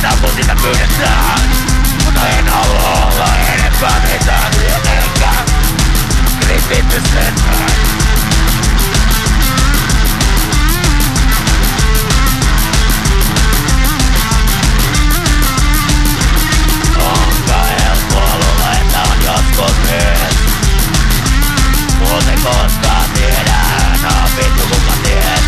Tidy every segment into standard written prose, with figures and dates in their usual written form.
mitään kun sitä pyydetään. Mutta en halua olla enempää mitään enkä kristitty sentään. Onko helppoa luulla, että on joskus myös? Muuten koskaan tiedään, vittu kuka ties.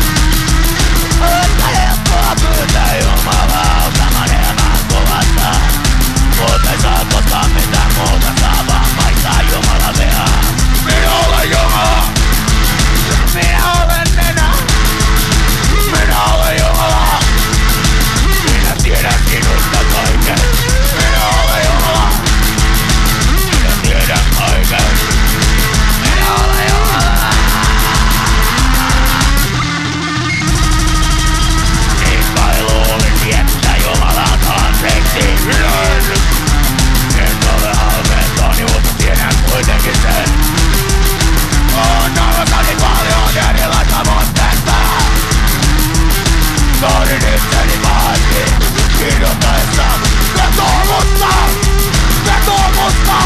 Onko helppoa pyytää Jumalaa ottamaan elämään kuvasta? Mut ei saa koskaan mitään muuta, saa vaan maistaa Jumalan vihaa. Minä olen Jumala. Minä olen nenä. Minä olen Jumala. Minä tiedän sinusta kaiken. Minä olen Jumala. Minä tiedän kaiken. Minä olen Jumala. Niin kai luulisi, että Jumalalta anteeksi. En ole halveentoni, mutta tiedän kuitenkin sen. On ollessani paljon erilaista mutteista. Tahdin itseni pahasti kirjoittaessa vetoomusta! Vetoomusta!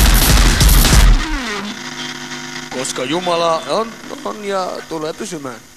Koska Jumala on ja tulee pysymään.